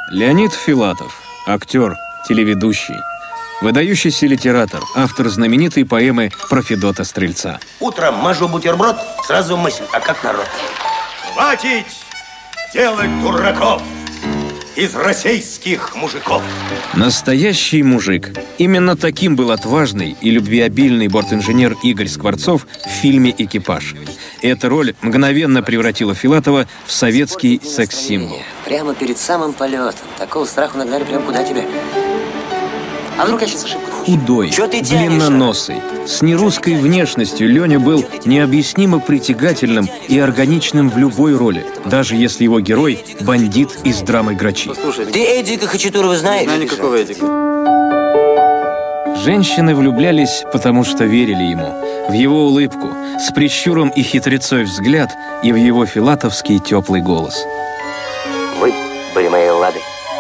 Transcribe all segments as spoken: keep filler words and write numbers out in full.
Леонид Филатов, актер, телеведущий, выдающийся литератор, автор знаменитой поэмы про Федота Стрельца. Утром мажу бутерброд, сразу мысль, а как народ? Хватит делать дураков из российских мужиков. Настоящий мужик. Именно таким был отважный и любвеобильный бортинженер Игорь Скворцов в фильме «Экипаж». Эта роль мгновенно превратила Филатова в советский секс-символ. Прямо перед самым полетом. Такого страху нагнали прямо куда тебе. А вдруг я сейчас ошибку? Худой, длинноносый, с нерусской внешностью Леня был необъяснимо притягательным и органичным в любой роли, даже если его герой – бандит из драмы «Грачи». Ты Эдика Хачатурова знаешь? Знаю никакого Эдика. Женщины влюблялись, потому что верили ему, в его улыбку, с прищуром и хитрецой взгляд и в его филатовский теплый голос. Вы были моей Ладой.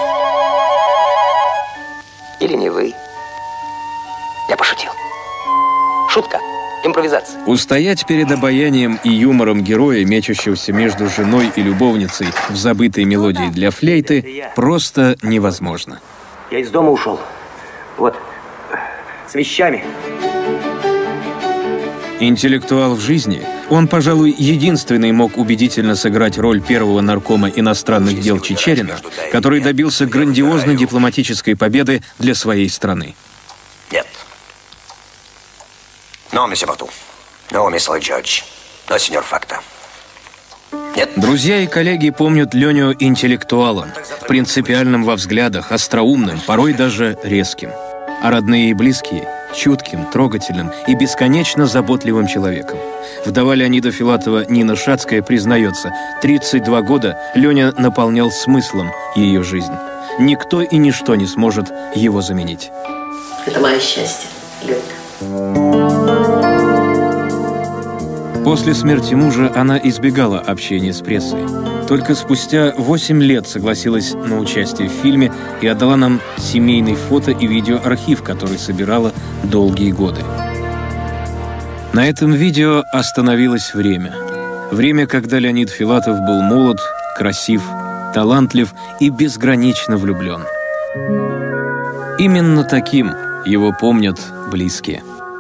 Или не вы. Я пошутил. Шутка. Импровизация. Устоять перед обаянием и юмором героя, мечущегося между женой и любовницей в забытой мелодии для флейты, просто невозможно. Я из дома ушел. Вот. С вещами. Интеллектуал в жизни, он, пожалуй, единственный мог убедительно сыграть роль первого наркома иностранных дел Чичерина, который добился грандиозной дипломатической победы для своей страны. Нет. Но, месье Бату. Но, мисс Джордж. Но, сеньор Факта. Нет. Друзья и коллеги помнят Леню интеллектуалом, принципиальным во взглядах, остроумным, порой даже резким. А родные и близкие – чутким, трогательным и бесконечно заботливым человеком. Вдова Леонида Филатова Нина Шацкая признается, тридцать два года Леня наполнял смыслом ее жизнь. Никто и ничто не сможет его заменить. Это мое счастье, Ленка. После смерти мужа она избегала общения с прессой. Только спустя восемь лет согласилась на участие в фильме и отдала нам семейный фото- и видеоархив, который собирала долгие годы. На этом видео остановилось время. Время, когда Леонид Филатов был молод, красив, талантлив и безгранично влюблен. Именно таким его помнят близкие.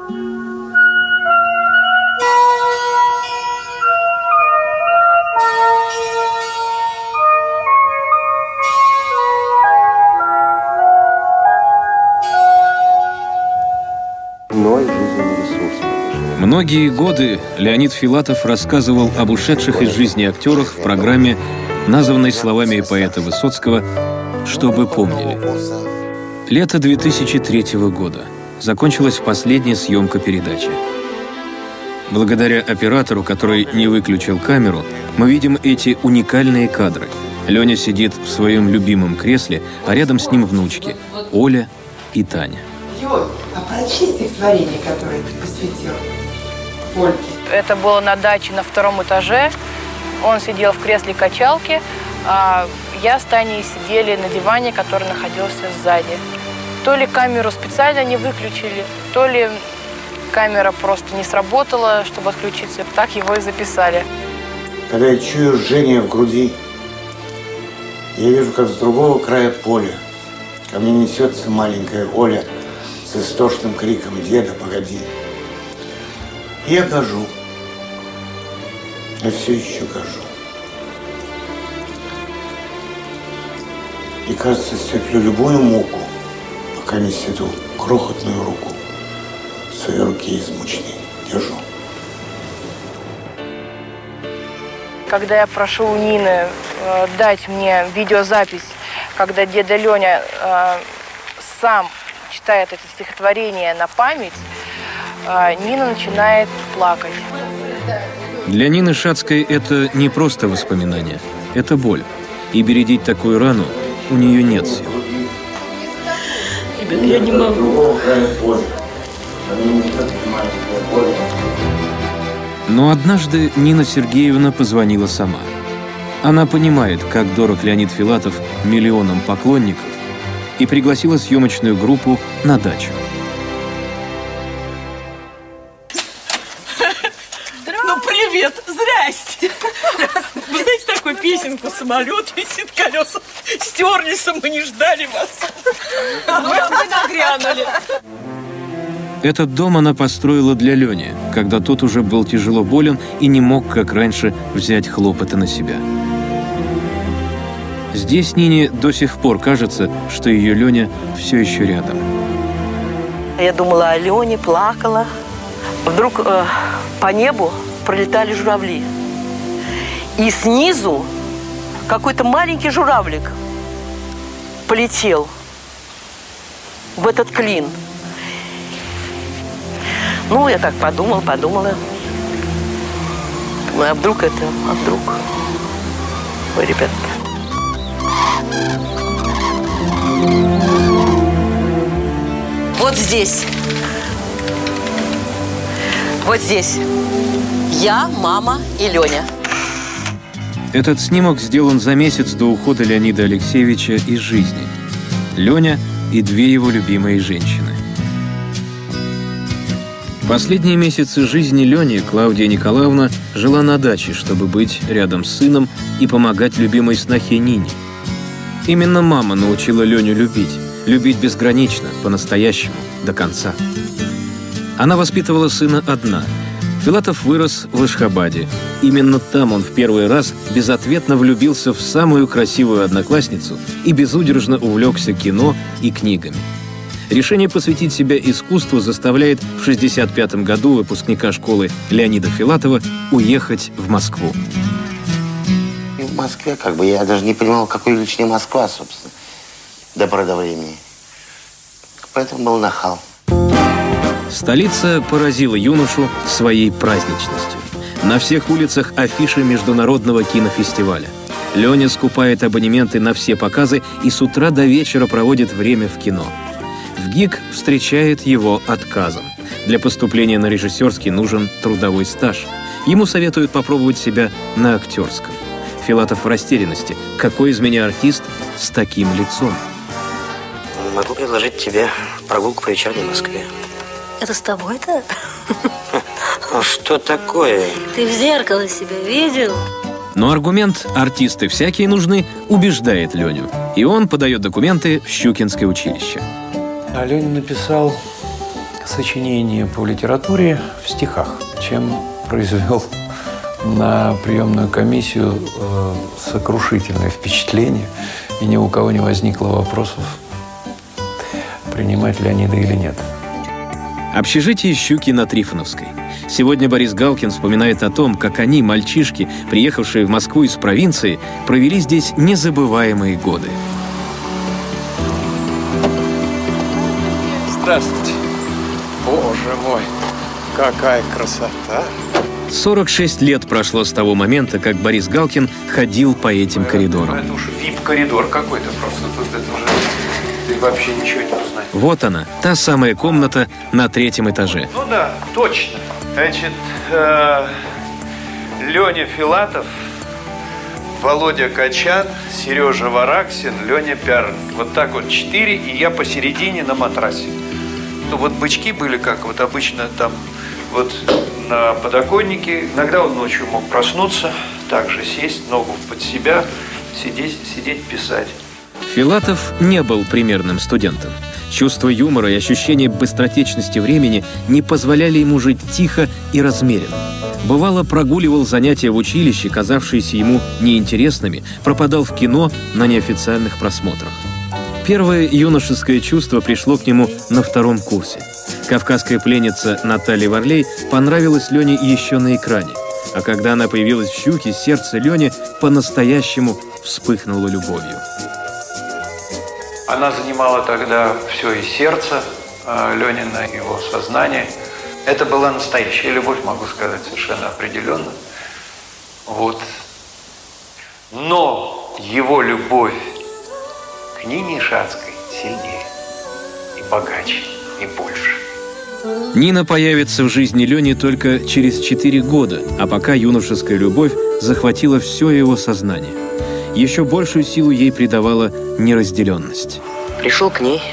Многие годы Леонид Филатов рассказывал об ушедших из жизни актерах в программе, названной словами поэта Высоцкого «Чтобы помнили». Лето две тысячи третьего года. Закончилась последняя съемка передачи. Благодаря оператору, который не выключил камеру, мы видим эти уникальные кадры. Леня сидит в своем любимом кресле, а рядом с ним внучки – Оля и Таня. Юль, а прочти стихотворение, которое ты посвятил Ольге. Это было на даче на втором этаже. Он сидел в кресле качалки, а я с Таней сидели на диване, который находился сзади. То ли камеру специально не выключили, то ли камера просто не сработала, чтобы отключиться. Так его и записали. Когда я чую жжение в груди, я вижу, как с другого края поля ко мне несется маленькая Оля с истошным криком «Деда, погоди!». Я гожу. Я все еще гожу. И, кажется, стерплю любую муку, пока не эту крохотную руку в своей руке измученной держу. Когда я прошу у Нины э, дать мне видеозапись, когда деда Леня э, сам читает это стихотворение на память, э, Нина начинает плакать. Для Нины Шацкой это не просто воспоминания, это боль. И бередить такую рану у нее нет сил. Ребята, я не могу. Но однажды Нина Сергеевна позвонила сама. Она понимает, как дорог Леонид Филатов миллионам поклонников, и пригласила съемочную группу на дачу. Ну, привет! Здрасте. Вы знаете такую песенку «Самолет висит, колеса стерлись, а мы не ждали вас». Ну, мы нагрянули. Этот дом она построила для Лени, когда тот уже был тяжело болен и не мог, как раньше, взять хлопоты на себя. Здесь Нине до сих пор кажется, что ее Леня все еще рядом. Я думала о Лене, плакала. Вдруг э, по небу пролетали журавли. И снизу какой-то маленький журавлик полетел в этот клин. Ну, я так подумала, подумала. Ну, а вдруг это, а вдруг? Ой, ребята. Вот здесь. Вот здесь. Я, мама и Леня. Этот снимок сделан за месяц до ухода Леонида Алексеевича из жизни. Леня и две его любимые женщины. Последние месяцы жизни Лени Клавдия Николаевна жила на даче, чтобы быть рядом с сыном и помогать любимой снохе Нине. Именно мама научила Леню любить, любить безгранично, по-настоящему, до конца. Она воспитывала сына одна. Филатов вырос в Ашхабаде. Именно там он в первый раз безответно влюбился в самую красивую одноклассницу и безудержно увлекся кино и книгами. Решение посвятить себя искусству заставляет в шестьдесят пятом году выпускника школы Леонида Филатова уехать в Москву. В Москве, как бы, я даже не понимал, какой лишняя Москва, собственно, до поры до времени. Поэтому был нахал. Столица поразила юношу своей праздничностью. На всех улицах афиши международного кинофестиваля. Леня скупает абонементы на все показы и с утра до вечера проводит время в кино. В ГИК встречает его отказом. Для поступления на режиссерский нужен трудовой стаж. Ему советуют попробовать себя на актерском. Филатов в растерянности. Какой из меня артист с таким лицом? Могу предложить тебе прогулку по вечерней Москве. Это с тобой-то? Ну что такое? Ты в зеркало себя видел? Но аргумент «артисты всякие нужны» убеждает Леню. И он подает документы в Щукинское училище. А Леня написал сочинение по литературе в стихах, чем произвел на приемную комиссию э, сокрушительное впечатление. И ни у кого не возникло вопросов, принимать Леонида или нет. Общежитие Щуки на Трифоновской. Сегодня Борис Галкин вспоминает о том, как они, мальчишки, приехавшие в Москву из провинции, провели здесь незабываемые годы. Здравствуйте. Боже мой, какая красота. сорок шесть лет прошло с того момента, как Борис Галкин ходил по этим это, коридорам. Это уж вип-коридор какой-то просто. Тут это уже ты вообще ничего не узнаешь. Вот она, та самая комната на третьем этаже. Ну да, точно. Значит, э, Леня Филатов, Володя Качан, Сережа Вараксин, Леня Пярн. Вот так вот четыре, и я посередине на матрасе. Ну вот бычки были, как вот обычно там вот на подоконнике. Иногда он ночью мог проснуться, также сесть, ногу под себя, сидеть, сидеть писать. Филатов не был примерным студентом. Чувство юмора и ощущение быстротечности времени не позволяли ему жить тихо и размеренно. Бывало, прогуливал занятия в училище, казавшиеся ему неинтересными, пропадал в кино на неофициальных просмотрах. Первое юношеское чувство пришло к нему на втором курсе. Кавказская пленница Наталья Варлей понравилась Лене еще на экране. А когда она появилась в «Щуке», сердце Лени по-настоящему вспыхнуло любовью. Она занимала тогда все и сердце Ленина, его сознание. Это была настоящая любовь, могу сказать, совершенно определенно. Вот. Но его любовь к Нине Шацкой сильнее, и богаче, и больше. Нина появится в жизни Лени только через четыре года, а пока юношеская любовь захватила все его сознание. Еще большую силу ей придавала неразделенность. Пришел к ней.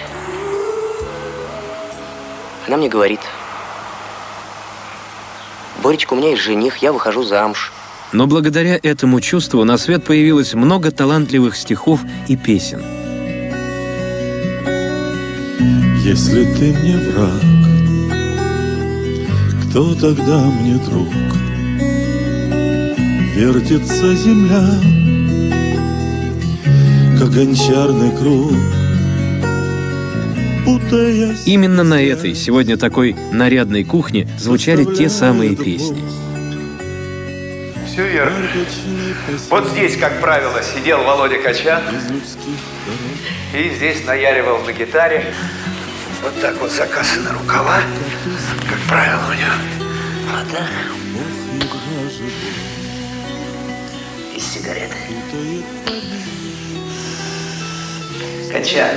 Она мне говорит: Боречка, у меня есть жених, я выхожу замуж. Но благодаря этому чувству на свет появилось много талантливых стихов и песен. Если ты мне враг, кто тогда мне друг? Вертится земля, как гончарный круг. Именно на этой, сегодня такой нарядной кухне, звучали те самые песни. Все верно. Вот здесь, как правило, сидел Володя Качан и здесь наяривал на гитаре. Вот так вот закасаны рукава, как правило, у него. Вот так. И сигареты. Качан,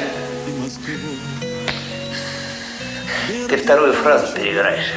ты вторую фразу перевираешь.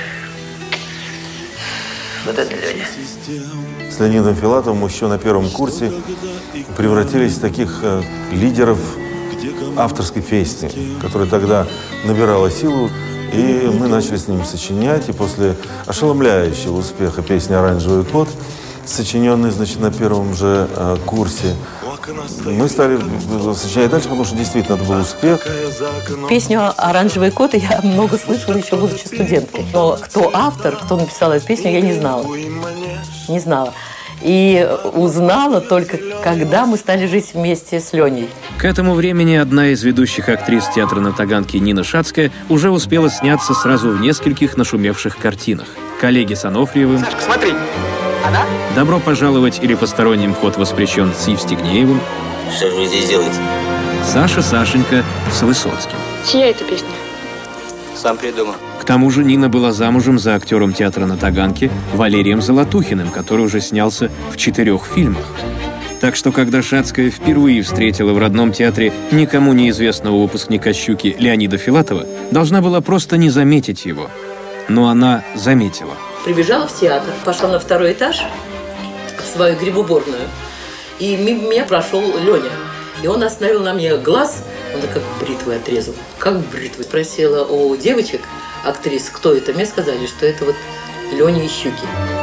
Вот это Леня. С Леонидом Филатовым еще на первом курсе превратились в таких э, лидеров авторской песни, которая тогда набирала силу, и мы начали с ним сочинять, и после ошеломляющего успеха песни «Оранжевый кот», сочиненной, значит, на первом же э, курсе, мы стали сочинять дальше, потому что действительно это был успех. Песню «Оранжевый кот» я много слышала еще будучи студенткой. Но кто автор, кто написал эту песню, я не знала. Не знала. И узнала только, когда мы стали жить вместе с Леней. К этому времени одна из ведущих актрис театра на Таганке, Нина Шацкая, уже успела сняться сразу в нескольких нашумевших картинах. «Коллеги» с Анофриевым, Сашка, смотри. Она? «Добро пожаловать» или «Посторонним вход воспрещен» с Евстигнеевым. Что же вы здесь делаете? «Саша, Сашенька» с Высоцким. Чья это песня? Сам придумал. К тому же Нина была замужем за актером театра на Таганке Валерием Золотухиным, который уже снялся в четырех фильмах. Так что, когда Шацкая впервые встретила в родном театре никому неизвестного выпускника «Щуки» Леонида Филатова, должна была просто не заметить его. Но она заметила. Прибежала в театр, пошла на второй этаж, в свою грибуборную, и мимо меня прошел Леня. И он остановил на мне глаз, он как бритвой отрезал. Как бритвой. Спросила у девочек, актрис, кто это. Мне сказали, что это вот Леня из «Щуки».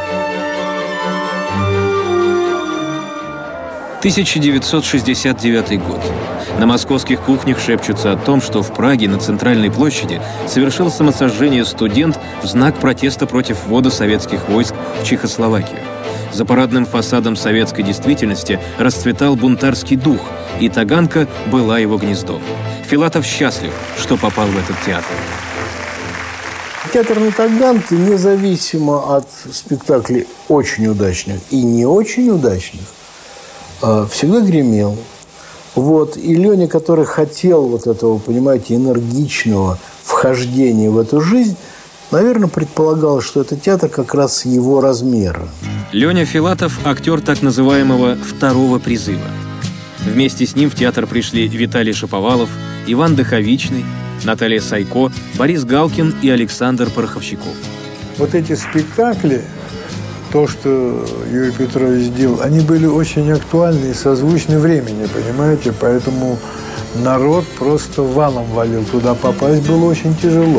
тысяча девятьсот шестьдесят девятый год. На московских кухнях шепчутся о том, что в Праге на Центральной площади совершил самосожжение студент в знак протеста против ввода советских войск в Чехословакию. За парадным фасадом советской действительности расцветал бунтарский дух, и Таганка была его гнездом. Филатов счастлив, что попал в этот театр. Театр на Таганке, независимо от спектаклей очень удачных и не очень удачных, всегда гремел. Вот. И Леня, который хотел вот этого, понимаете, энергичного вхождения в эту жизнь, наверное, предполагал, что это театр как раз его размера. Леня Филатов – актер так называемого «второго призыва». Вместе с ним в театр пришли Виталий Шаповалов, Иван Дыховичный, Наталья Сайко, Борис Галкин и Александр Пороховщиков. Вот эти спектакли, то, что Юрий Петрович сделал, они были очень актуальны и созвучны времени, понимаете? Поэтому народ просто валом валил. Туда попасть было очень тяжело.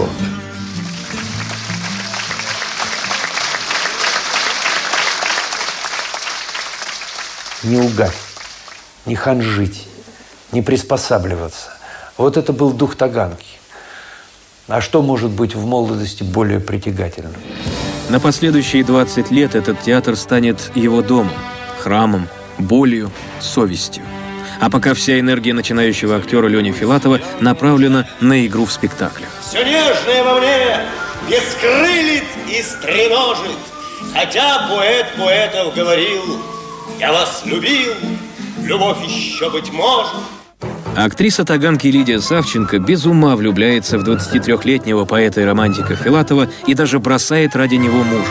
Не лгать, не ханжить, не приспосабливаться. Вот это был дух Таганки. А что может быть в молодости более притягательным? На последующие двадцать лет этот театр станет его домом, храмом, болью, совестью. А пока вся энергия начинающего актера Лени Филатова направлена на игру в спектаклях. Все нежное во мне бескрылит и стреножит, хотя поэт поэтов говорил: я вас любил, любовь еще быть может. Актриса Таганки Лидия Савченко без ума влюбляется в двадцатитрёхлетнего поэта и романтика Филатова и даже бросает ради него мужа.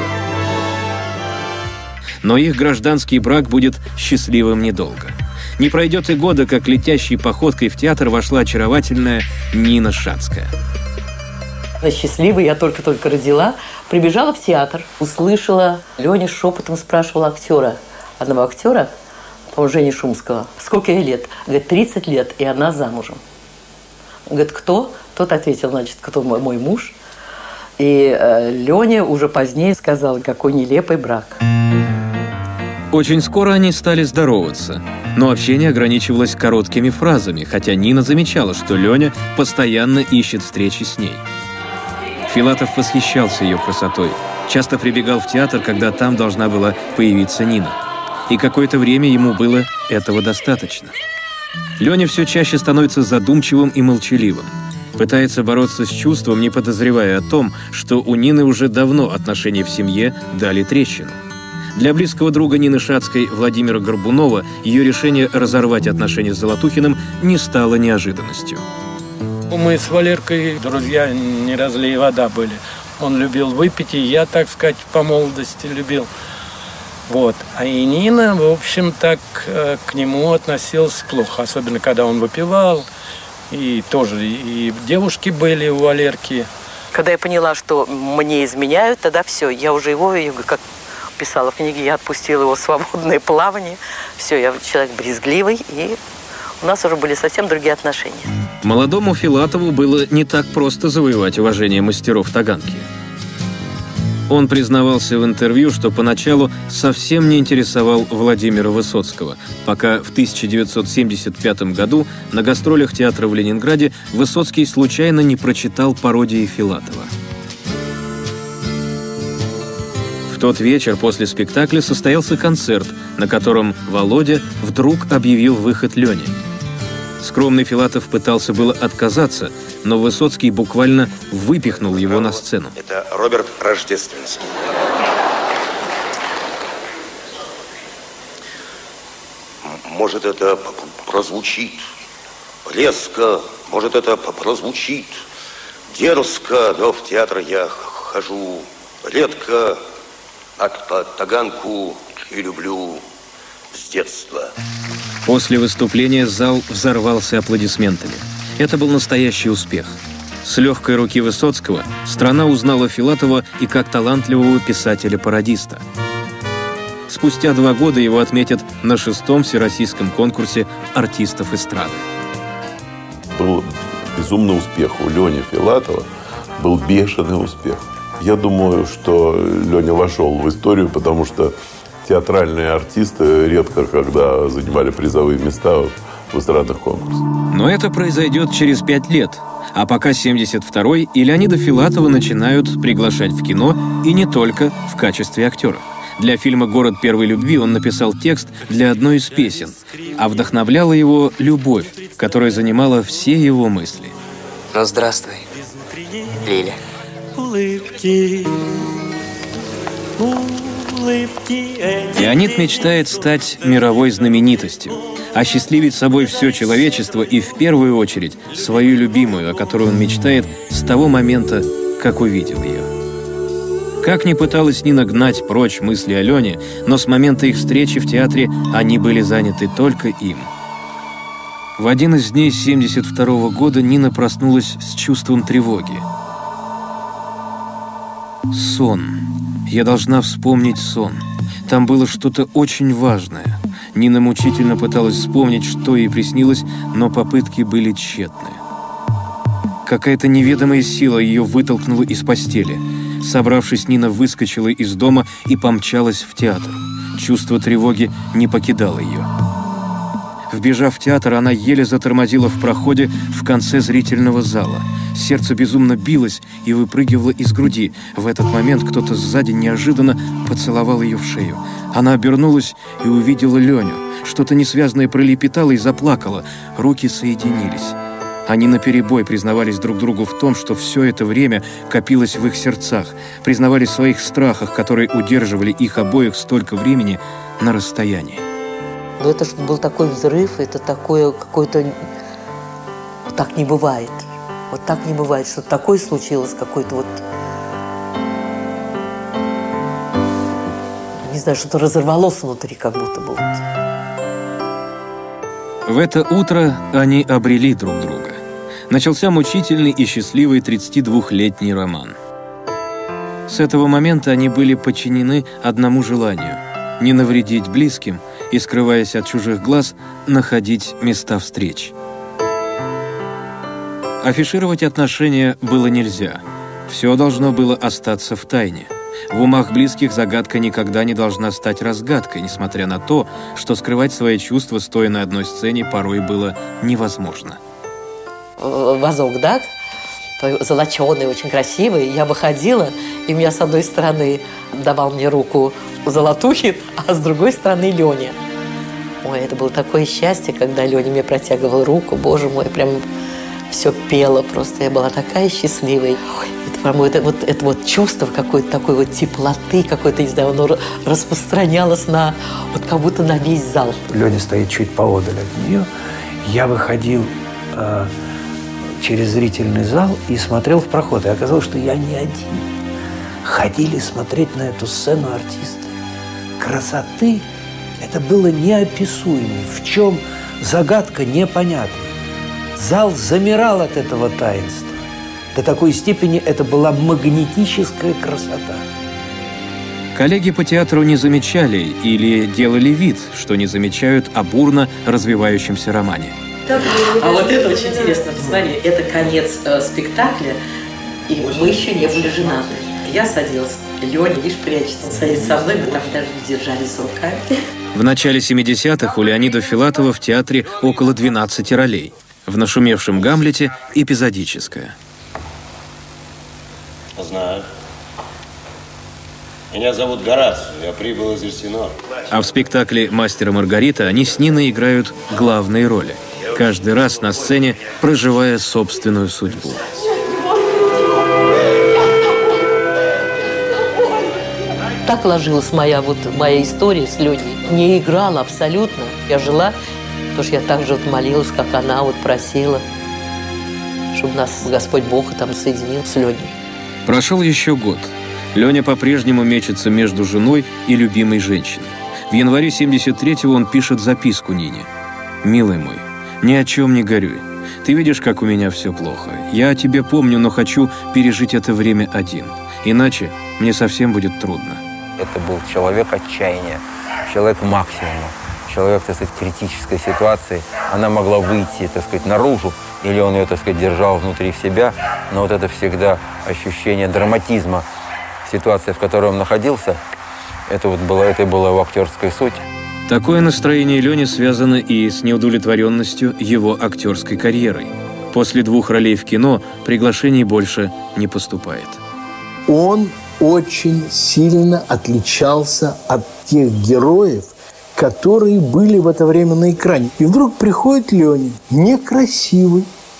Но их гражданский брак будет счастливым недолго. Не пройдет и года, как летящей походкой в театр вошла очаровательная Нина Шацкая. Счастливой, я только-только родила, прибежала в театр, услышала, Леня шепотом спрашивал актера, одного актера, по-моему, Жени Шумского, сколько ей лет? Говорит, тридцать лет, и она замужем. Говорит, кто? Тот ответил, значит, кто мой, мой муж. И э, Леня уже позднее сказал, какой нелепый брак. Очень скоро они стали здороваться, но общение ограничивалось короткими фразами, хотя Нина замечала, что Леня постоянно ищет встречи с ней. Филатов восхищался ее красотой, часто прибегал в театр, когда там должна была появиться Нина. И какое-то время ему было этого достаточно. Леня все чаще становится задумчивым и молчаливым. Пытается бороться с чувством, не подозревая о том, что у Нины уже давно отношения в семье дали трещину. Для близкого друга Нины Шацкой, Владимира Горбунова, ее решение разорвать отношения с Золотухиным не стало неожиданностью. Мы с Валеркой друзья не разлей вода были. Он любил выпить, и я, так сказать, по молодости любил. Вот. А и Нина, в общем, так к нему относилась плохо, особенно когда он выпивал. И тоже и девушки были у Валерки. Когда я поняла, что мне изменяют, тогда все, я уже его, как писала в книге, я отпустила его в свободное плавание. Все, я человек брезгливый, и у нас уже были совсем другие отношения. Молодому Филатову было не так просто завоевать уважение мастеров таганки. Он признавался в интервью, что поначалу совсем не интересовал Владимира Высоцкого, пока в тысяча девятьсот семьдесят пятом году на гастролях театра в Ленинграде Высоцкий случайно не прочитал пародии Филатова. В тот вечер после спектакля состоялся концерт, на котором Володя вдруг объявил выход Лени. Скромный Филатов пытался было отказаться, но Высоцкий буквально выпихнул его на сцену. Это Роберт Рождественский. Может, это прозвучит резко, может, это прозвучит дерзко, но в театр я хожу редко, а таганку и люблю с детства. После выступления зал взорвался аплодисментами. Это был настоящий успех. С легкой руки Высоцкого страна узнала Филатова и как талантливого писателя-пародиста. Спустя два года его отметят на шестом всероссийском конкурсе артистов эстрады. Был безумный успех у Лени Филатова, был бешеный успех. Я думаю, что Леня вошел в историю, потому что театральные артисты редко когда занимали призовые места в эстрадных конкурсах. Но это произойдет через пять лет. А пока семьдесят второй, и Леонида Филатова начинают приглашать в кино, и не только в качестве актера. Для фильма «Город первой любви» он написал текст для одной из песен, а вдохновляла его любовь, которая занимала все его мысли. Ну, здравствуй, Лиля. Улыбки, улыбки. Леонид мечтает стать мировой знаменитостью, осчастливить собой все человечество и, в первую очередь, свою любимую, о которой он мечтает с того момента, как увидел ее. Как ни пыталась Нина гнать прочь мысли о Лене, но с момента их встречи в театре они были заняты только им. В один из дней семьдесят второго года Нина проснулась с чувством тревоги. Сон. Я должна вспомнить сон. Там было что-то очень важное. Нина мучительно пыталась вспомнить, что ей приснилось, но попытки были тщетны. Какая-то неведомая сила ее вытолкнула из постели. Собравшись, Нина выскочила из дома и помчалась в театр. Чувство тревоги не покидало ее. Вбежав в театр, она еле затормозила в проходе в конце зрительного зала. Сердце безумно билось и выпрыгивало из груди. В этот момент кто-то сзади неожиданно поцеловал ее в шею. Она обернулась и увидела Леню. Что-то несвязное пролепетало и заплакала. Руки соединились. Они наперебой признавались друг другу в том, что все это время копилось в их сердцах, признавались в своих страхах, которые удерживали их обоих столько времени на расстоянии. Но это что был такой взрыв, это такое какое-то... Так не бывает. Вот так не бывает, что такое случилось, какой-то вот... Не знаю, что-то разорвалось внутри, как будто бы. В это утро они обрели друг друга. Начался мучительный и счастливый тридцатидвухлетний роман. С этого момента они были подчинены одному желанию – не навредить близким и, скрываясь от чужих глаз, находить места встреч. Афишировать отношения было нельзя. Все должно было остаться в тайне. В умах близких загадка никогда не должна стать разгадкой, несмотря на то, что скрывать свои чувства, стоя на одной сцене, порой было невозможно. Вазок, да? Золоченый, очень красивый. Я выходила, и у меня с одной стороны давал мне руку Золотухин, а с другой стороны Леня. Ой, это было такое счастье, когда Леня мне протягивал руку. Боже мой, прям все пело просто. Я была такая счастливая. Ой, это, прям, это, вот, это вот чувство какой-то такой вот теплоты, какой-то, не знаю, оно распространялось на, вот как будто на весь зал. Леня стоит чуть поодаль от нее. Я выходил э, через зрительный зал и смотрел в проход. И оказалось, что я не один. Ходили смотреть на эту сцену артисты. Красоты это было неописуемо. В чем загадка непонятна. Зал замирал от этого таинства. До такой степени это была магнетическая красота. Коллеги по театру не замечали или делали вид, что не замечают о бурно развивающемся романе. А вот это очень интересно. Посмотри, это конец э, спектакля, и мы еще не были женаты. Я садилась, Леня, видишь, прячется. Он садится со мной, мы там даже держались руками. В начале семидесятых у Леонида Филатова в театре около двенадцати ролей. В нашумевшем «Гамлете» эпизодическая. Знаю. Меня зовут Гораций, я прибыл из Эльсинора. А в спектакле «Мастер и Маргарита» они с Ниной играют главные роли. Каждый раз на сцене проживая собственную судьбу. Так ложилась моя, вот, моя история с Леней. Не играла абсолютно. Я жила, потому что я так же вот молилась, как она вот просила, чтобы нас Господь Бог там соединил с Леней. Прошел еще год. Леня по-прежнему мечется между женой и любимой женщиной. В январе семьдесят третьего он пишет записку Нине. «Милый мой, ни о чем не горюй. Ты видишь, как у меня все плохо. Я о тебе помню, но хочу пережить это время один. Иначе мне совсем будет трудно». Это был человек отчаяния, человек максимума, человек, так сказать, критической ситуации. Она могла выйти, так сказать, наружу, или он ее, так сказать, держал внутри себя. Но вот это всегда ощущение драматизма ситуации, в которой он находился, это вот было, это была его актерская суть. Такое настроение Лени связано и с неудовлетворенностью его актерской карьерой. После двух ролей в кино приглашений больше не поступает. Он очень сильно отличался от тех героев, которые были в это время на экране. И вдруг приходит Леня, некрасивый,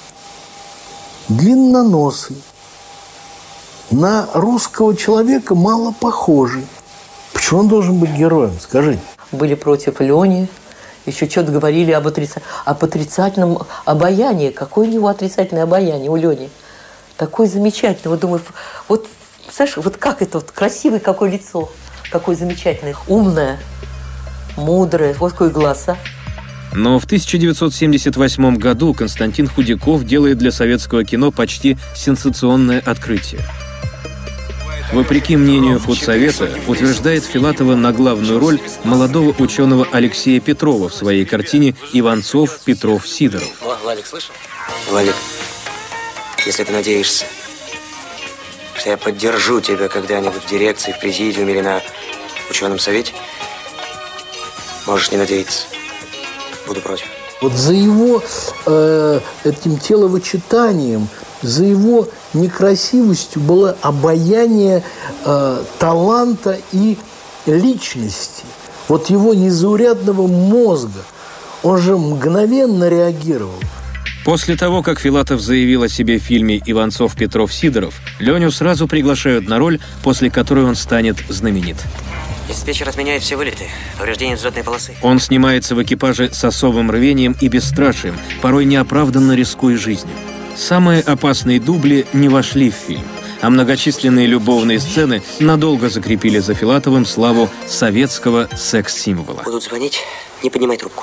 длинноносый, на русского человека мало похожий. Почему он должен быть героем, скажите? Были против Лени, еще что-то говорили об, отрица... об отрицательном обаянии. Какое у него отрицательное обаяние у Лени? Такое замечательное. Вот думаю, вот, знаешь, вот как это, вот красивое какое лицо, какое замечательное, умное, мудрое, вот какой глаз, а? Но в тысяча девятьсот семьдесят восьмом году Константин Худяков делает для советского кино почти сенсационное открытие. Вопреки мнению худсовета, утверждает Филатова на главную роль молодого ученого Алексея Петрова в своей картине «Иванцов, Петров, Сидоров». Владик, слышал? Владик, если ты надеешься, что я поддержу тебя когда-нибудь в дирекции, в президиуме или на ученом совете, можешь не надеяться. Буду против. Вот за его э, этим теловычитанием, за его некрасивостью было обаяние э, таланта и личности. Вот его незаурядного мозга. Он же мгновенно реагировал. После того, как Филатов заявил о себе в фильме «Иванцов, Петров, Сидоров», Леню сразу приглашают на роль, после которой он станет знаменит. Диспетчер отменяет все вылеты. Повреждение взлетной полосы. Он снимается в экипаже с особым рвением и бесстрашием, порой неоправданно рискуя жизнью. Самые опасные дубли не вошли в фильм, а многочисленные любовные сцены надолго закрепили за Филатовым славу советского секс-символа. Будут звонить, не поднимай трубку.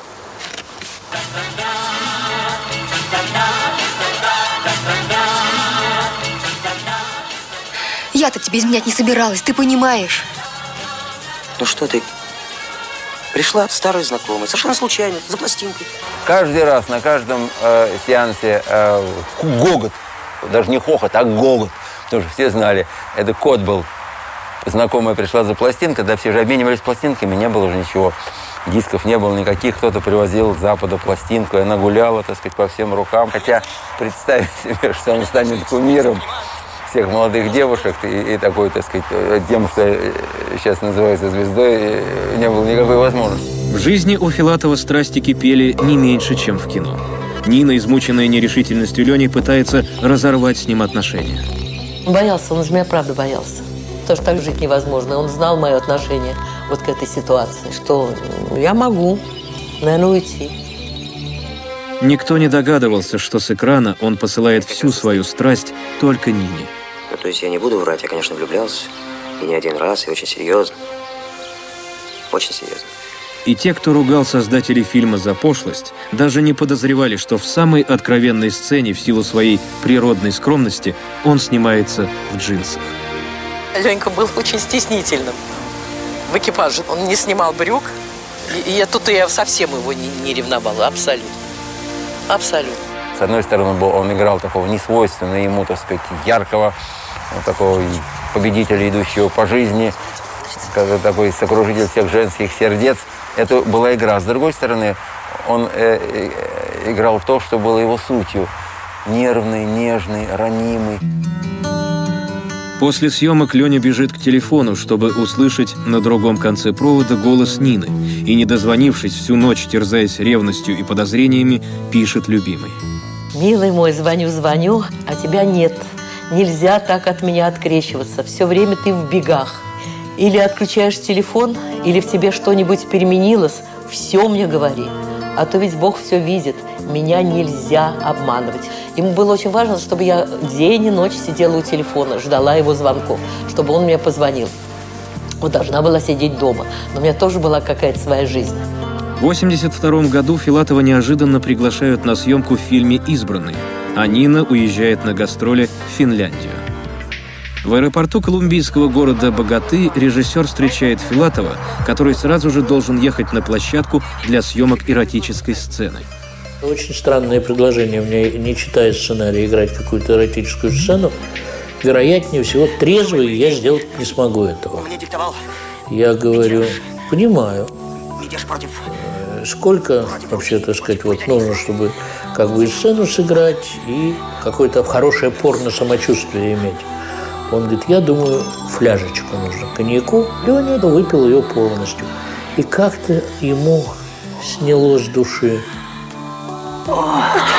Я-то тебе изменять не собиралась, ты понимаешь? Ну что ты? Пришла старая знакомая, совершенно случайно, за пластинкой. Каждый раз на каждом э, сеансе э, гогот, даже не хохот, а гогот, потому что все знали, это код был знакомая пришла за пластинкой, да все же обменивались пластинками, не было уже ничего. Дисков не было никаких, кто-то привозил с Запада пластинку, и она гуляла, так сказать, по всем рукам. Хотя представить себе, что он станет кумиром всех молодых девушек и, и такой, так сказать, тем, что сейчас называется звездой, не было никакой возможности. В жизни у Филатова страсти кипели не меньше, чем в кино. Нина, измученная нерешительностью Лени, пытается разорвать с ним отношения. Он боялся, он же меня правда боялся. Потому что так жить невозможно. Он знал мое отношение вот к этой ситуации, что я могу, наверное, уйти. Никто не догадывался, что с экрана он посылает всю свою страсть только Нине. Ну, то есть я не буду врать, я, конечно, влюблялся. И не один раз, и очень серьезно. Очень серьезно. И те, кто ругал создателей фильма за пошлость, даже не подозревали, что в самой откровенной сцене в силу своей природной скромности он снимается в джинсах. Ленька был очень стеснительным в экипаже. Он не снимал брюк. И я, тут я совсем его не, не ревновала. Абсолютно. Абсолютно. С одной стороны, он играл такого несвойственного ему, так сказать, яркого, вот такого победителя, идущего по жизни, такой сокрушитель всех женских сердец. Это была игра. С другой стороны, он э, э, играл то, что было его сутью. Нервный, нежный, ранимый. После съемок Леня бежит к телефону, чтобы услышать на другом конце провода голос Нины. И, не дозвонившись, всю ночь, терзаясь ревностью и подозрениями, пишет любимой. Милый мой, звоню-звоню, а тебя нет. Нельзя так от меня открещиваться. Все время ты в бегах. Или отключаешь телефон, или в тебе что-нибудь переменилось. Все мне говори. А то ведь Бог все видит. Меня нельзя обманывать. Ему было очень важно, чтобы я день и ночь сидела у телефона, ждала его звонков, чтобы он мне позвонил. Вот должна была сидеть дома. Но у меня тоже была какая-то своя жизнь. В восемьдесят втором году Филатова неожиданно приглашают на съемку в фильме «Избранные», а Нина уезжает на гастроли в Финляндию. В аэропорту колумбийского города Боготы режиссер встречает Филатова, который сразу же должен ехать на площадку для съемок эротической сцены. Очень странное предложение мне, не читая сценария, играть какую-то эротическую сцену. Вероятнее всего, трезвый я сделать не смогу этого. Я говорю, понимаю. Сколько вообще, так сказать, вот нужно, чтобы как бы и сцену сыграть, и какое-то хорошее порно-самочувствие иметь. Он говорит, я думаю, фляжечку нужно коньяку. Леня выпил ее полностью. И как-то ему сняло с души. О,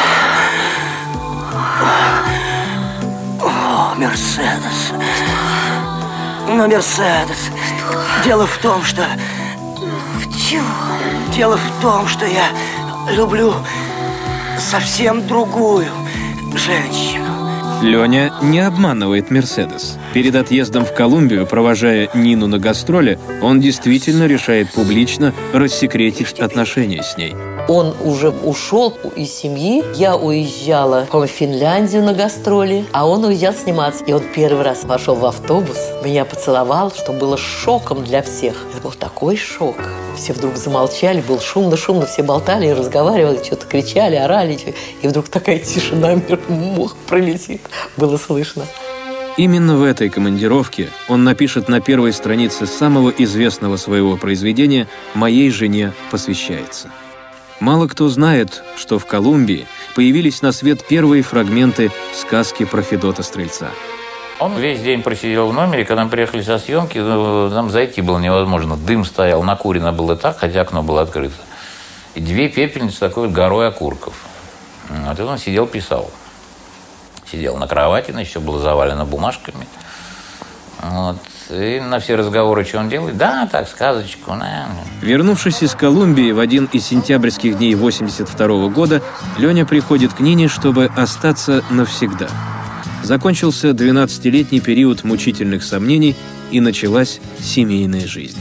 О Мерседес. Ну, Мерседес. Дело в том, что... В чем? Дело в том, что я люблю совсем другую женщину. Леня не обманывает Мерседес. Перед отъездом в Колумбию, провожая Нину на гастроли, он действительно решает публично рассекретить отношения с ней. Он уже ушел из семьи. Я уезжала в Финляндию на гастроли, а он уезжал сниматься. И он первый раз пошел в автобус, меня поцеловал, что было шоком для всех. Это был такой шок. Все вдруг замолчали, было шумно-шумно, все болтали и разговаривали, что-то кричали, орали. И вдруг такая тишина, мух пролетит, было слышно. Именно в этой командировке он напишет на первой странице самого известного своего произведения «Моей жене посвящается». Мало кто знает, что в Колумбии появились на свет первые фрагменты сказки про Федота Стрельца. Он весь день просидел в номере, когда мы приехали со съемки, нам зайти было невозможно. Дым стоял, накурено было так, хотя окно было открыто. И две пепельницы такой горой окурков. Вот это он сидел, писал. Сидел на кровати, значит, все было завалено бумажками. Вот. И на все разговоры, что он делает, да, так, сказочку. На. Вернувшись из Колумбии в один из сентябрьских дней восемьдесят второго года, Леня приходит к Нине, чтобы остаться навсегда. Закончился двенадцатилетний период мучительных сомнений, и началась семейная жизнь.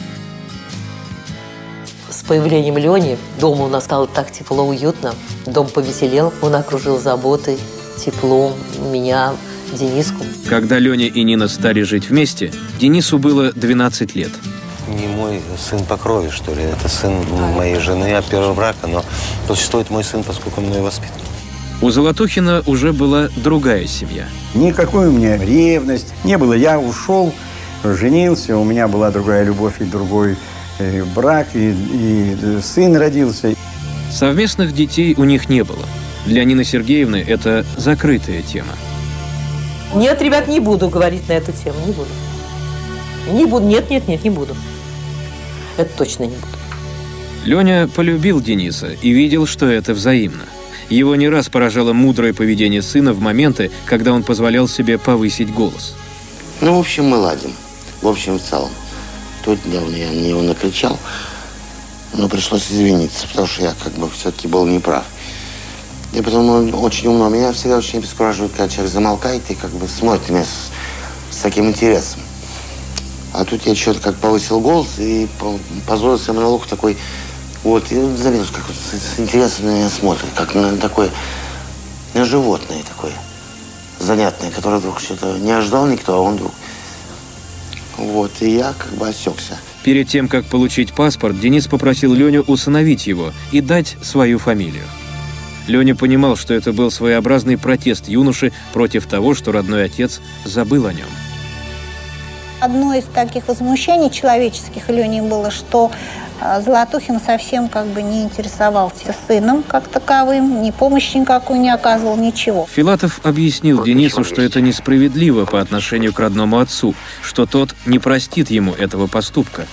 С появлением Лени дома у нас стало так тепло, уютно. Дом повеселел, он окружил заботой, теплом меня, Дениску. Когда Леня и Нина стали жить вместе, Денису было двенадцать лет. Не мой сын по крови, что ли. Это сын моей жены от первого брака, но существует мой сын, поскольку он мной воспитан. У Золотухина уже была другая семья. Никакой у меня ревность не было. Я ушел женился, у меня была другая любовь и другой э, брак, и, и сын родился. Совместных детей у них не было. Для Нины Сергеевны это закрытая тема. Нет, ребят, не буду говорить на эту тему, не буду. Не буду, нет, нет, нет, не буду. Это точно не буду. Леня полюбил Дениса и видел, что это взаимно. Его не раз поражало мудрое поведение сына в моменты, когда он позволял себе повысить голос. Ну, в общем, мы ладим. В общем, в целом. Тут недавно я на него накричал, но пришлось извиниться, потому что я как бы все-таки был неправ. И потом он очень умно. Меня всегда очень обескураживает, когда человек замолкает и как бы смотрит на меня с, с таким интересом. А тут я что-то как повысил голос и позволил себе монолог такой. Вот, и заметил, как вот с, с интересом на меня смотрит, как на такое, на животное такое, занятное, которое вдруг что-то не ожидал никто, а он вдруг. Вот, и я как бы осекся. Перед тем, как получить паспорт, Денис попросил Леню усыновить его и дать свою фамилию. Леня понимал, что это был своеобразный протест юноши против того, что родной отец забыл о нем. Одно из таких возмущений человеческих Лени было, что Золотухин совсем как бы не интересовался сыном как таковым, ни помощи никакой не оказывал, ничего. Филатов объяснил вот Денису, что это несправедливо по отношению к родному отцу, что тот не простит ему этого поступка.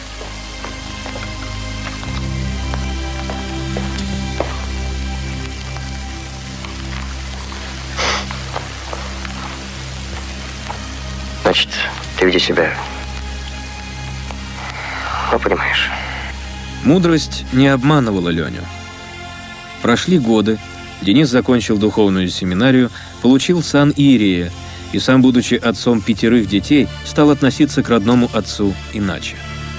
Значит, ты веди себя, ну, понимаешь. Мудрость не обманывала Леню. Прошли годы, Денис закончил духовную семинарию, получил сан иерея и сам, будучи отцом пятерых детей, стал относиться к родному отцу иначе.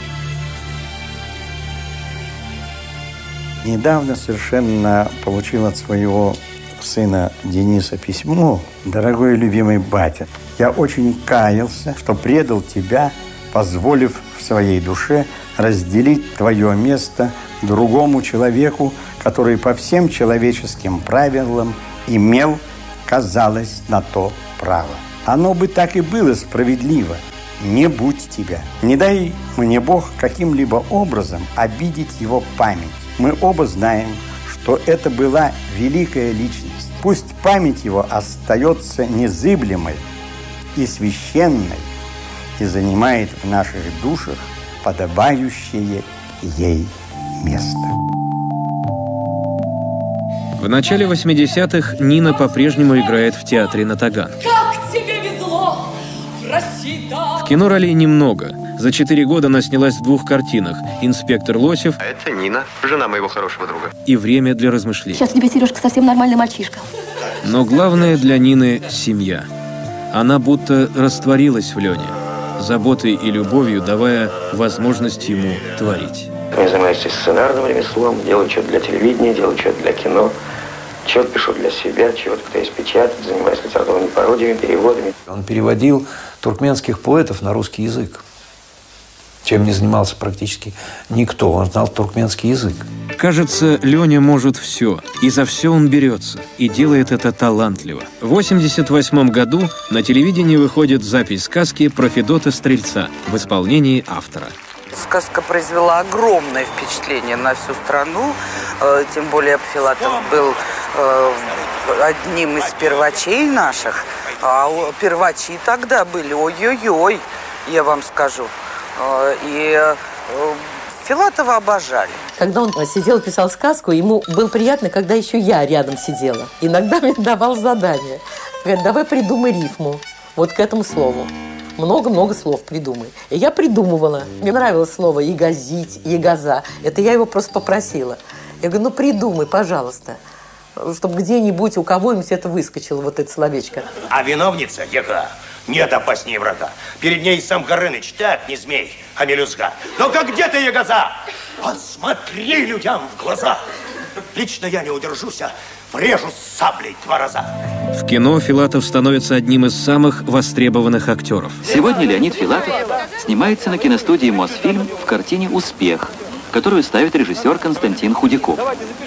Недавно совершенно получил от своего сына Дениса письмо. Дорогой и любимый батя, я очень каялся, что предал тебя, позволив в своей душе разделить твое место другому человеку, который по всем человеческим правилам имел, казалось, на то право. Оно бы так и было справедливо, не будь тебя. Не дай мне Бог каким-либо образом обидеть его память. Мы оба знаем, что это была великая личность. Пусть память его остается незыблемой и священной и занимает в наших душах подобающее ей место. В начале восьмидесятых Нина по-прежнему играет в театре на Таганке. Как тебе везло! Красита! В кино ролей немного. За четыре года она снялась в двух картинах «Инспектор Лосев» А это Нина, жена моего хорошего друга. и «Время для размышлений». Сейчас тебе, Сережка, совсем нормальный мальчишка. Но главное для Нины – семья. Она будто растворилась в Лене, заботой и любовью давая возможность ему творить. Я занимаюсь сценарным ремеслом, делаю что-то для телевидения, делаю что-то для кино, что-то пишу для себя, чего-то пытаюсь печатать, занимаюсь литературными пародиями, переводами. Он переводил туркменских поэтов на русский язык, чем не занимался практически никто. Он знал туркменский язык. Кажется, Леня может все, и за все он берется, и делает это талантливо. В восемьдесят восьмом году на телевидении выходит запись сказки про Федота Стрельца в исполнении автора. Сказка произвела огромное впечатление на всю страну, тем более Филатов был одним из первачей наших, а первачи тогда были, ой-ой-ой, я вам скажу, и Филатова обожали. Когда он сидел и писал сказку, ему было приятно, когда еще я рядом сидела. Иногда мне давал задание. Говорит, давай придумай рифму вот к этому слову. Много-много слов придумай. И я придумывала. Мне нравилось слово «ягозить», «ягоза». Это я его просто попросила. Я говорю, ну придумай, пожалуйста, чтобы где-нибудь у кого-нибудь это выскочило, вот это словечко. А виновница яка? Нет опаснее врага. Перед ней сам Горыныч, так, не змей, а мелюзга. Но как где ты, ягоза? Посмотри людям в глаза. Лично я не удержусь, а врежу с саблей два раза. В кино Филатов становится одним из самых востребованных актеров. Сегодня Леонид Филатов снимается на киностудии «Мосфильм» в картине «Успех», которую ставит режиссер Константин Худяков.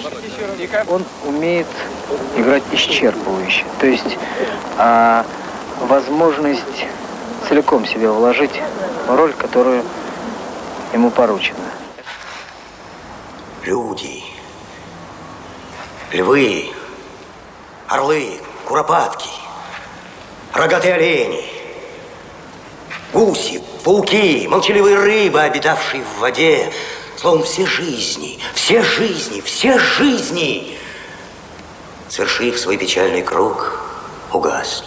Он умеет играть исчерпывающе. То есть а, возможность целиком себя вложить в роль, которую ему поручена. Люди, львы, орлы, куропатки, рогатые олени, гуси, пауки, молчаливые рыбы, обитавшие в воде. Словом, все жизни, все жизни, все жизни, совершив свой печальный круг, угасли.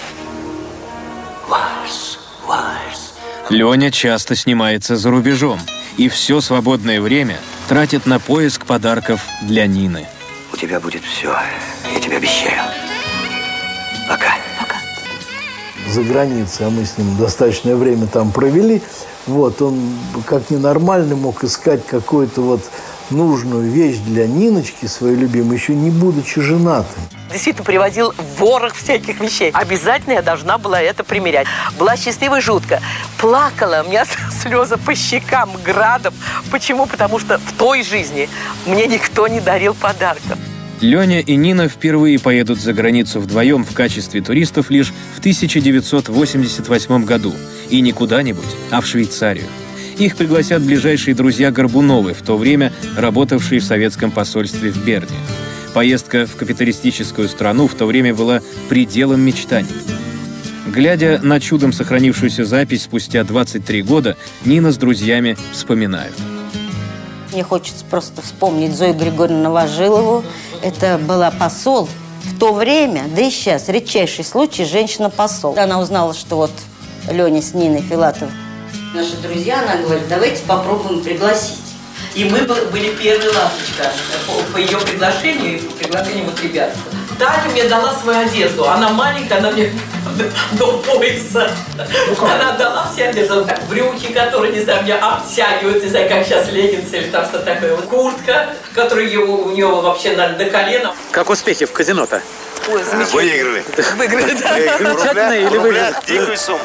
Вальс, вальс. Леня часто снимается за рубежом и все свободное время тратит на поиск подарков для Нины. У тебя будет все, я тебе обещаю. Пока. Пока. За границей, а мы с ним достаточное время там провели. Вот, он как ненормальный мог искать какую-то вот нужную вещь для Ниночки, своей любимой, еще не будучи женатым. Действительно привозил ворох всяких вещей. Обязательно я должна была это примерять. Была счастлива и жутко. Плакала, у меня слезы по щекам градом. Почему? Потому что в той жизни мне никто не дарил подарков. Леня и Нина впервые поедут за границу вдвоем в качестве туристов лишь в тысяча девятьсот восемьдесят восьмом году. И не куда-нибудь, а в Швейцарию. Их пригласят ближайшие друзья Горбуновы, в то время работавшие в советском посольстве в Берне. Поездка в капиталистическую страну в то время была пределом мечтаний. Глядя на чудом сохранившуюся запись спустя двадцать три года, Нина с друзьями вспоминают. Мне хочется просто вспомнить Зою Григорьевну Новожилову. Это была посол в то время, да и сейчас, редчайший случай, женщина-посол. Она узнала, что вот Леня с Ниной Филатов наши друзья, она говорит, давайте попробуем пригласить. И мы были первые ласточка по ее приглашению и по приглашению вот ребят. Таня мне дала свою одежду. Она маленькая, она мне до пояса. Она дала все одежду. Брюки, которые, не знаю, меня обтягивают, не знаю, как сейчас леггинсы или там что-то такое. Куртка, которая его, у нее вообще наверное, до колена. Как успехи в казино-то? Ой, замечательно. Выиграли. Выиграли, да. Замечательно или выиграли? Дикую сумму.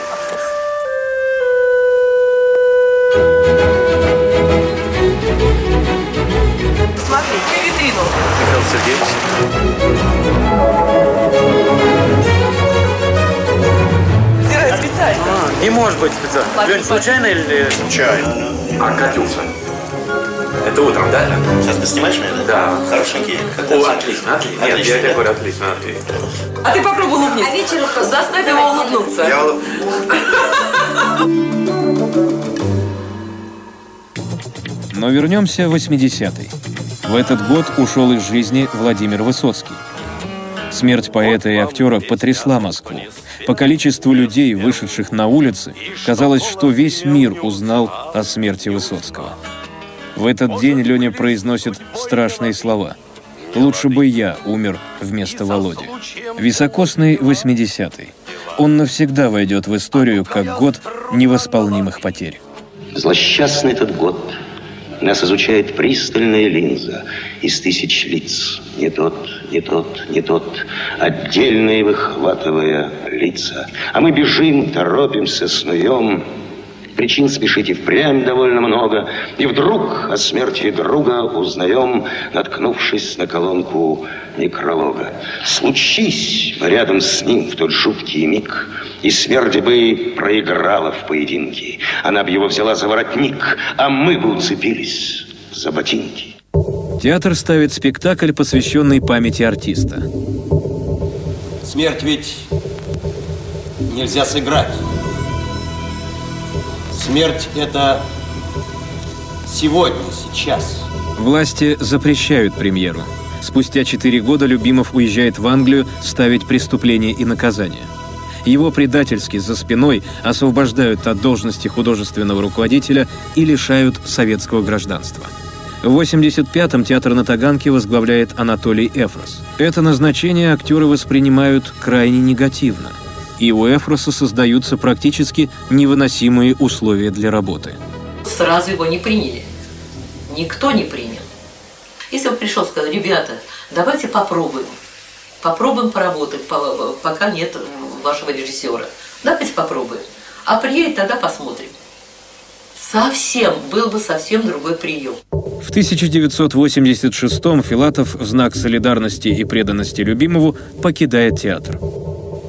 Смотри, я витрину. Михаил Сергеевич. Стирай специально. А, не может быть специально. Лень, случайно или... Случайно. Окатился. Это утром, да? Сейчас ты снимаешь меня, да? Да. Хорошенький. О, отлично, отлично. Нет, Отлично, я тебе да? говорю, отлично, отлично. А ты попробуй улыбнись. А вечером заставь его улыбнуться. Я улыб... Но вернемся в восьмидесятые. В этот год ушел из жизни Владимир Высоцкий. Смерть поэта и актера потрясла Москву. По количеству людей, вышедших на улицы, казалось, что весь мир узнал о смерти Высоцкого. В этот день Леня произносит страшные слова. «Лучше бы я умер вместо Володи». Високосный восьмидесятый. Он навсегда войдет в историю как год невосполнимых потерь. Злосчастный этот год. Нас изучает пристальная линза из тысяч лиц. Не тот, не тот, не тот, отдельные выхватывая лица. А мы бежим, торопимся, снуем. Причин спешить и впрямь довольно много. И вдруг о смерти друга узнаем, наткнувшись на колонку некролога. Случись рядом с ним в тот жуткий миг, и смерть бы проиграла в поединке. Она бы его взяла за воротник, а мы бы уцепились за ботинки. Театр ставит спектакль, посвященный памяти артиста. Смерть ведь нельзя сыграть. Смерть – это сегодня, сейчас. Власти запрещают премьеру. Спустя четыре года Любимов уезжает в Англию ставить «Преступление и наказание». Его предательски за спиной освобождают от должности художественного руководителя и лишают советского гражданства. В восемьдесят пятом театр на Таганке возглавляет Анатолий Эфрос. Это назначение актеры воспринимают крайне негативно. И у Эфроса создаются практически невыносимые условия для работы. Сразу его не приняли. Никто не принял. Если бы пришел и сказал, ребята, давайте попробуем. Попробуем поработать, пока нет вашего режиссера. Давайте попробуем. А приедет, тогда посмотрим. Совсем, был бы совсем другой прием. В тысяча девятьсот восемьдесят шестом Филатов в знак солидарности и преданности Любимову покидает театр.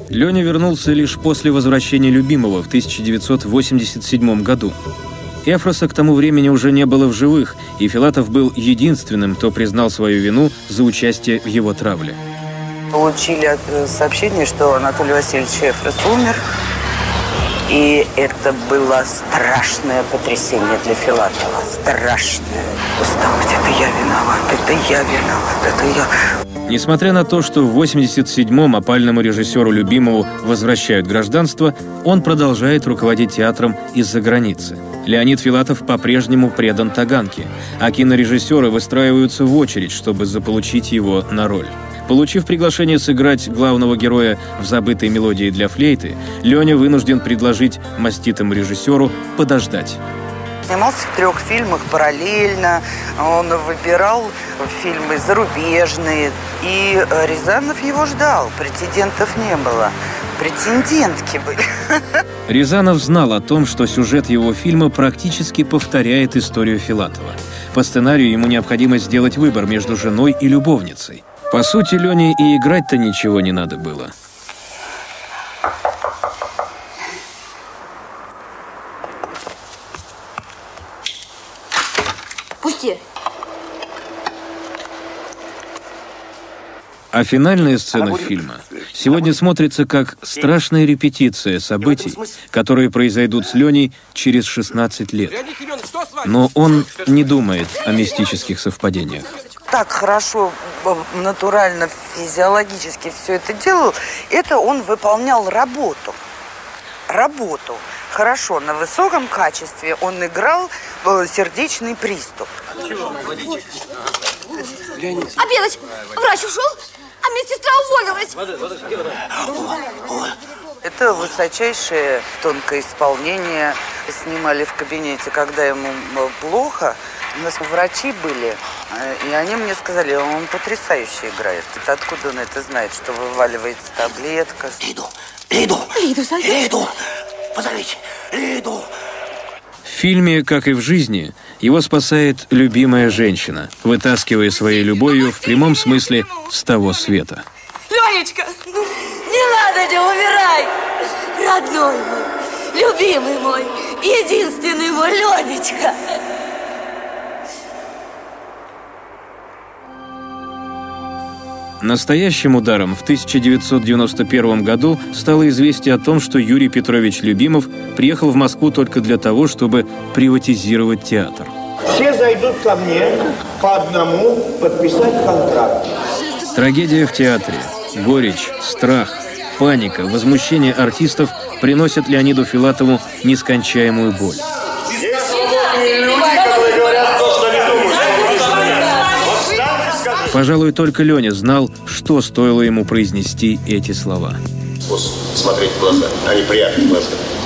Леня вернулся лишь после возвращения любимого в тысяча девятьсот восемьдесят седьмом году. Эфроса к тому времени уже не было в живых, и Филатов был единственным, кто признал свою вину за участие в его травле. Получили сообщение, что Анатолий Васильевич Эфрос умер. И это было страшное потрясение для Филатова. Страшное. Господи, это я виноват, это я виноват, это я... Несмотря на то, что в восемьдесят седьмом опальному режиссеру любимому возвращают гражданство, он продолжает руководить театром из-за границы. Леонид Филатов по-прежнему предан Таганке, а кинорежиссеры выстраиваются в очередь, чтобы заполучить его на роль. Получив приглашение сыграть главного героя в «Забытой мелодии для флейты», Леня вынужден предложить маститому режиссеру подождать. Снимался в трех фильмах параллельно, он выбирал фильмы зарубежные, и Рязанов его ждал, претендентов не было, претендентки были. Рязанов знал о том, что сюжет его фильма практически повторяет историю Филатова. По сценарию ему необходимо сделать выбор между женой и любовницей. По сути, Лене и играть-то ничего не надо было. Пусти. А финальная сцена фильма сегодня смотрится как страшная репетиция событий, которые произойдут с Леней через шестнадцать лет. Но он не думает о мистических совпадениях. Так хорошо, натурально, физиологически все это делал, это он выполнял работу. Работу. Хорошо, на высоком качестве он играл сердечный приступ. Обедать! Врач ушел, а медсестра уволилась. Это высочайшее тонкое исполнение. Снимали в кабинете, когда ему плохо. У нас врачи были, и они мне сказали, он потрясающе играет. Это откуда он это знает, что вываливается таблетка? Лиду! Лиду! Лиду, зови! Лиду! Позовите! Лиду! В фильме, как и в жизни, его спасает любимая женщина, вытаскивая своей любовью в прямом смысле с того света. Ленечка, не надо, не умирай! Родной мой, любимый мой, единственный мой Ленечка! Настоящим ударом в тысяча девятьсот девяносто первом году стало известие о том, что Юрий Петрович Любимов приехал в Москву только для того, чтобы приватизировать театр. Все зайдут ко мне по одному подписать контракт. Трагедия в театре, горечь, страх, паника, возмущение артистов приносят Леониду Филатову нескончаемую боль. Пожалуй, только Леня знал, что стоило ему произнести эти слова. Смотреть в глаза, они приятные глаза.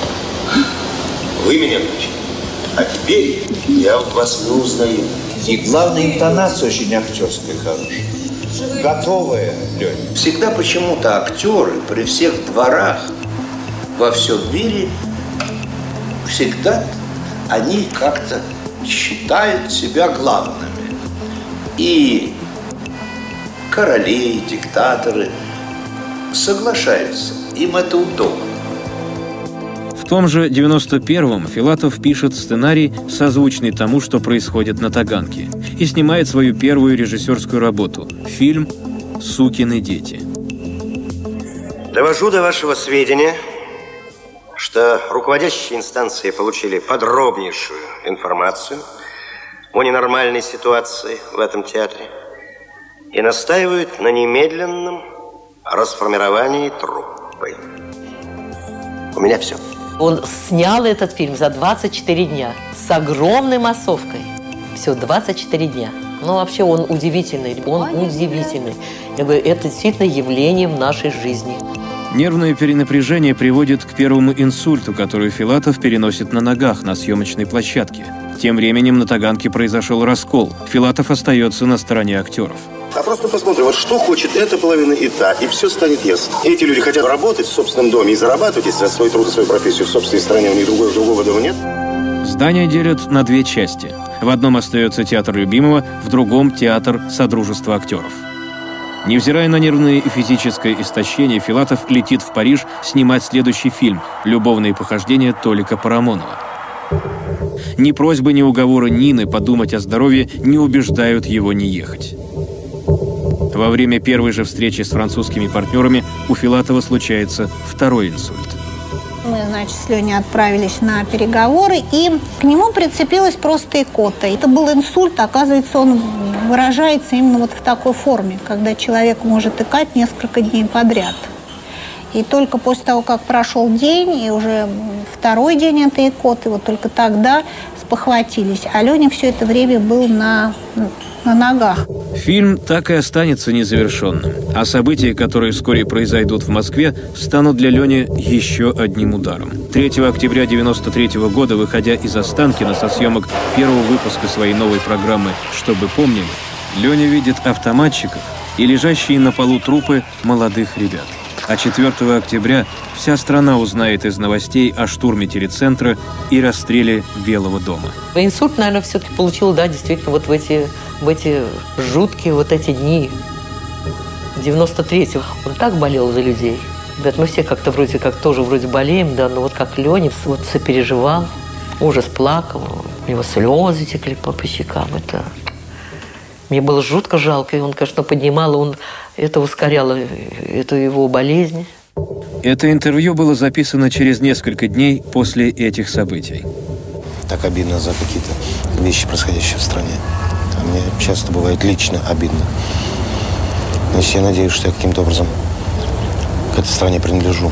Вы меня научили, а теперь я вас не узнаю. И главная интонация очень актерская, хорошая. Готовая, Леня. Всегда почему-то актеры при всех дворах во всем мире всегда они как-то считают себя главными. И короли, диктаторы соглашаются, им это удобно. В том же девяносто первом Филатов пишет сценарий, созвучный тому, что происходит на Таганке, и снимает свою первую режиссерскую работу – фильм «Сукины дети». Довожу до вашего сведения, что руководящие инстанции получили подробнейшую информацию о ненормальной ситуации в этом театре и настаивают на немедленном расформировании труппы. У меня все. Он снял этот фильм за двадцать четыре дня с огромной массовкой. Все, двадцать четыре дня. Ну, вообще, он удивительный. Он удивительный. Я говорю, это действительно явление в нашей жизни. Нервное перенапряжение приводит к первому инсульту, который Филатов переносит на ногах на съемочной площадке. Тем временем на Таганке произошел раскол. Филатов остается на стороне актеров. А просто посмотрим, вот что хочет эта половина и та, и все станет ясно. Эти люди хотят работать в собственном доме и зарабатывать за свой труд и свою профессию в собственной стране, у них другого, другого дома нет. Здание делят на две части. В одном остается театр Любимого, в другом – театр Содружества актеров. Невзирая на нервное и физическое истощение, Филатов летит в Париж снимать следующий фильм «Любовные похождения Толика Парамонова». Ни просьбы, ни уговоры Нины подумать о здоровье не убеждают его не ехать. Во время первой же встречи с французскими партнерами у Филатова случается второй инсульт. Мы, значит, с Леней отправились на переговоры, и к нему прицепилась просто икота. Это был инсульт, оказывается, он выражается именно вот в такой форме, когда человек может икать несколько дней подряд. И только после того, как прошел день, и уже второй день этой икоты, вот только тогда спохватились. А Леня все это время был на, на ногах. Фильм так и останется незавершенным, а события, которые вскоре произойдут в Москве, станут для Лени еще одним ударом. третьего октября девяносто третьего года, выходя из Останкина со съемок первого выпуска своей новой программы «Чтобы помнили», Леня видит автоматчиков и лежащие на полу трупы молодых ребят. А четвёртого октября вся страна узнает из новостей о штурме телецентра и расстреле Белого дома. Инсульт, наверное, все-таки получил, да, действительно, вот в эти, в эти жуткие вот эти дни девяносто третьего. Он так болел за людей. Ребят, мы все как-то вроде как тоже вроде болеем, да, но вот как Леня вот сопереживал, ужас плакал, у него слезы текли по, по щекам. Это... Мне было жутко жалко, и он, конечно, поднимал, он это ускоряло, эту его болезнь. Это интервью было записано через несколько дней после этих событий. Так обидно за какие-то вещи, происходящие в стране. А мне часто бывает лично обидно. Но я надеюсь, что я каким-то образом к этой стране принадлежу.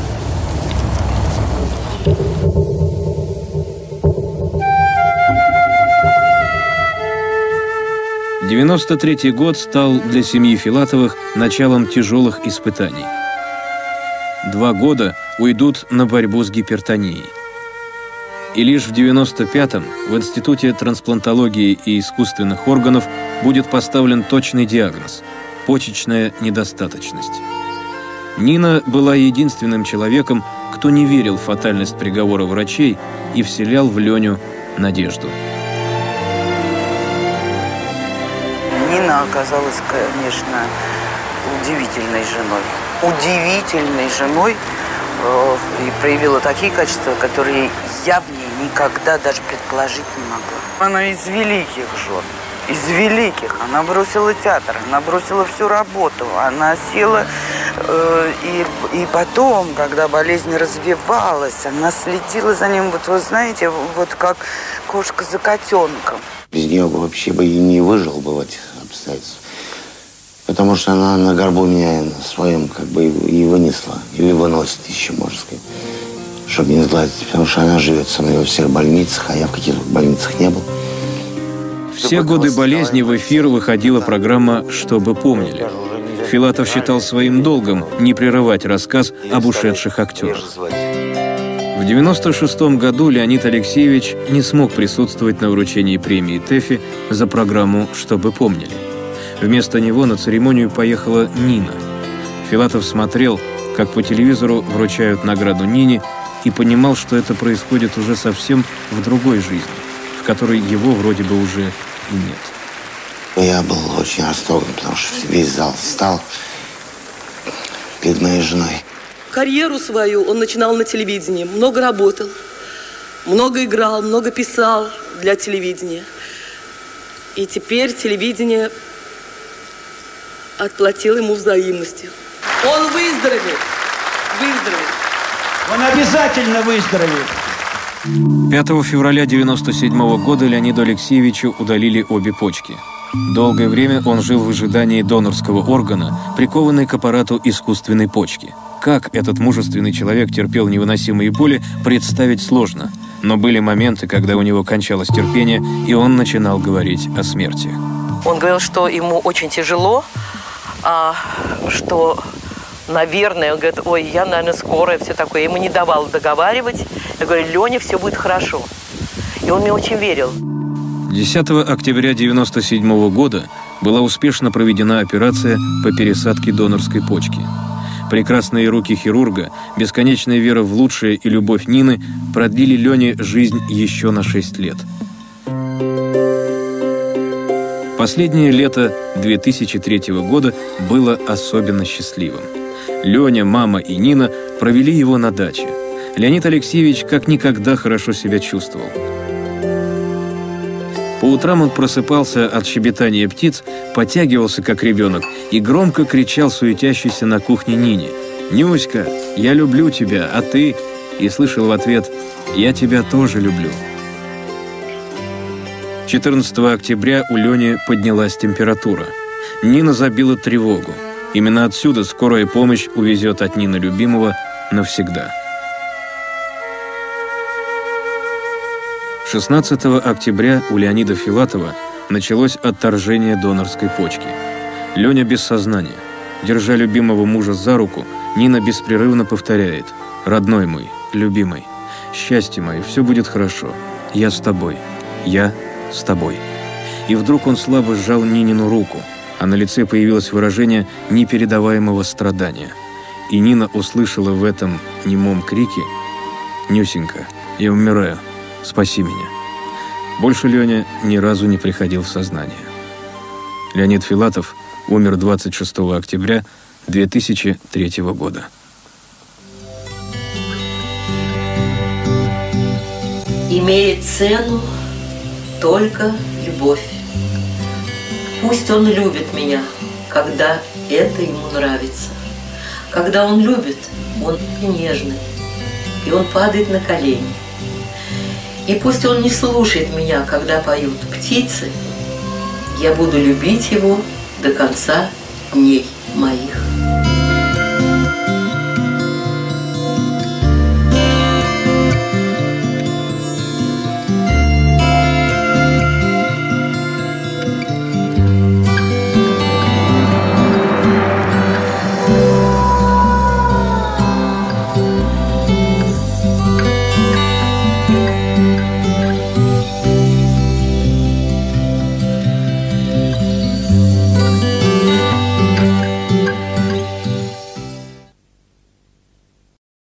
девяносто третий год стал для семьи Филатовых началом тяжелых испытаний. Два года уйдут на борьбу с гипертонией. И лишь в девяносто пятом в Институте трансплантологии и искусственных органов будет поставлен точный диагноз – почечная недостаточность. Нина была единственным человеком, кто не верил в фатальность приговора врачей и вселял в Леню надежду. Нина оказалась, конечно, удивительной женой. Удивительной женой э, и проявила такие качества, которые я в ней никогда даже предположить не могла. Она из великих жен, из великих. Она бросила театр, она бросила всю работу, она села э, и, и потом, когда болезнь развивалась, она следила за ним, вот вы знаете, вот как кошка за котенком. Без нее бы вообще бы и не выжил бы в этих обстоятельствах. Потому что она на горбу меня своем как бы и вынесла. Или выносит еще, можно сказать. Чтобы не сгладить. Потому что она живет со мной во всех больницах, а я в каких-то больницах не был. Все годы болезни в эфир выходила программа «Чтобы помнили». Филатов считал своим долгом не прерывать рассказ об ушедших актерах. В девяносто шестом году Леонид Алексеевич не смог присутствовать на вручении премии ТЭФИ за программу «Чтобы помнили». Вместо него на церемонию поехала Нина. Филатов смотрел, как по телевизору вручают награду Нине, и понимал, что это происходит уже совсем в другой жизни, в которой его вроде бы уже и нет. Я был очень растроган, потому что весь зал встал перед моей женой. Карьеру свою он начинал на телевидении, много работал, много играл, много писал для телевидения. И теперь телевидение отплатило ему взаимностью. Он выздоровеет, выздоровеет. Он обязательно выздоровеет. пятого февраля девяносто седьмого года Леониду Алексеевичу удалили обе почки. Долгое время он жил в ожидании донорского органа, прикованный к аппарату искусственной почки. Как этот мужественный человек терпел невыносимые боли, представить сложно. Но были моменты, когда у него кончалось терпение, и он начинал говорить о смерти. Он говорил, что ему очень тяжело, а, что, наверное, он говорит, ой, я, наверное, скоро, все такое. Я ему не давала договаривать. Я говорю, Леня, все будет хорошо. И он мне очень верил. десятого октября девяносто седьмого года была успешно проведена операция по пересадке донорской почки. Прекрасные руки хирурга, бесконечная вера в лучшее и любовь Нины продлили Лене жизнь еще на шесть лет. Последнее лето две тысячи третьего года было особенно счастливым. Леня, мама и Нина провели его на даче. Леонид Алексеевич как никогда хорошо себя чувствовал. По утрам он просыпался от щебетания птиц, потягивался как ребенок и громко кричал суетящейся на кухне Нине: «Нюська, я люблю тебя, а ты?» И слышал в ответ: «Я тебя тоже люблю». четырнадцатого октября у Лени поднялась температура. Нина забила тревогу. Именно отсюда скорая помощь увезет от Нины любимого навсегда. шестнадцатого октября у Леонида Филатова началось отторжение донорской почки. Леня без сознания. Держа любимого мужа за руку, Нина беспрерывно повторяет: «Родной мой, любимый, счастье мое, все будет хорошо. Я с тобой. Я с тобой». И вдруг он слабо сжал Нинину руку, а на лице появилось выражение непередаваемого страдания. И Нина услышала в этом немом крике: «Нюсенька, я умираю. Спаси меня». Больше Леня ни разу не приходил в сознание. Леонид Филатов умер двадцать шестого октября две тысячи третьего года. Имеет цену только любовь. Пусть он любит меня, когда это ему нравится. Когда он любит, он нежный, и он падает на колени. И пусть он не слушает меня, когда поют птицы, я буду любить его до конца дней моих.